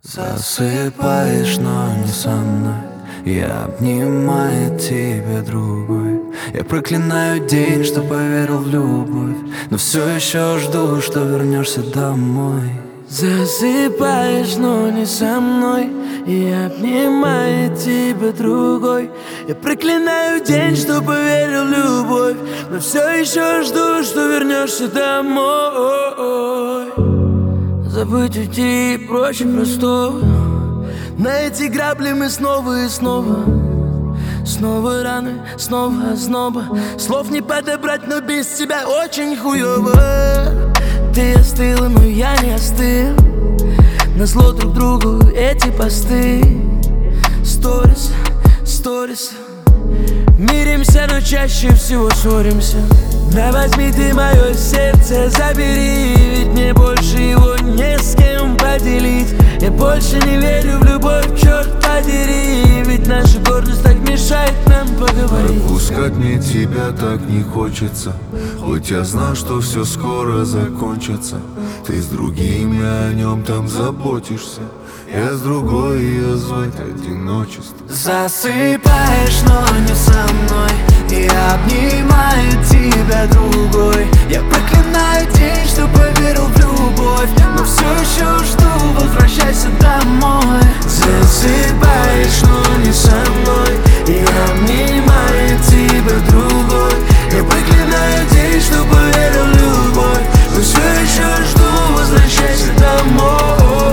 Засыпаешь, но не со мной. Я обнимаю тебя другой. Я проклинаю день, что поверил в любовь, но все еще жду, что вернешься домой. Засыпаешь, но не со мной. Я обнимаю тебя другой. Я проклинаю день, что поверил в любовь, но все еще жду, что вернешься домой. Забыть, уйти проще простого. На эти грабли мы снова и снова. Снова раны, снова озноба. Слов не подобрать, но без тебя очень хуёво. Ты остыла, но я не остыл. Назло друг другу эти посты. Сторис, сторис. Миримся, но чаще всего ссоримся. Да возьми ты мое сердце, забери, ведь мне больше его не с кем поделить. Я больше не верю в любовь, черт подери, ведь наша гордость так мешает нам поговорить. Отпускать мне тебя так не хочется, хоть я знал, что все скоро закончится. Ты с другими о нем там заботишься, я с другой, ее звать одиночество. Засыпаешь, но не со мной. Я обнимаю тебя другой. Я проклинаю день, что поверил в любовь, но все еще жду, возвращайся домой. Засыпаешь, но не со мной. Я обнимаю тебя другой. Я проклинаю день, что поверил в любовь, но все еще жду, возвращайся домой.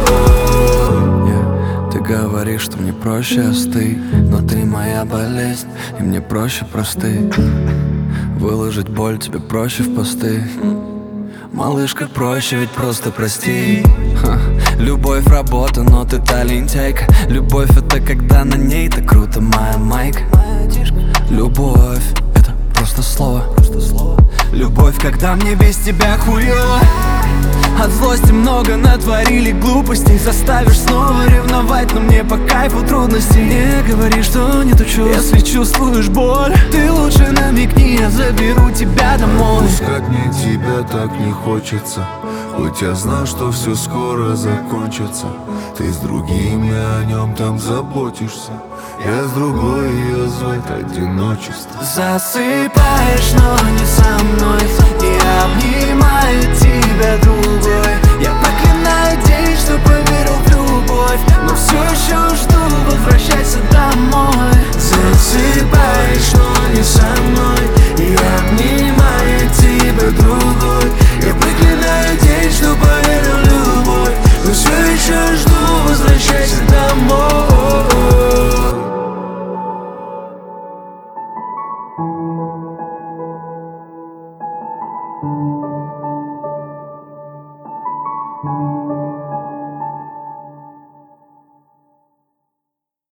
Ты говоришь, что мне проще остыть, но ты моя болезнь, и мне проще простыть. Выложить боль тебе проще в посты. Малышка, проще ведь просто прости. Любовь работа, но ты та лентяйка. Любовь это когда на ней так круто, моя майка. Любовь это просто слово. Любовь, когда мне без тебя хуёво. От злости много натворили глупостей. Заставишь снова ревновать, но мне по кайфу трудности. Не говори, что нету чувств, если чувствуешь боль. Ты лучше намекни, я заберу тебя домой. Отпускать мне тебя так не хочется, хоть я знал, что все скоро закончится. Ты с другими о нем там заботишься, я с другой, ее звать одиночество. Засыпаешь, но не со мной. Я обнимаю тебя другой. Я проклинаю день, что поверил в любовь, но все еще жду, возвращайся домой. Засыпаешь, но не со мной. Я обнимаю тебя другой. Я проклинаю день, что поверил в любовь, но все еще жду, возвращайся домой. Thank you.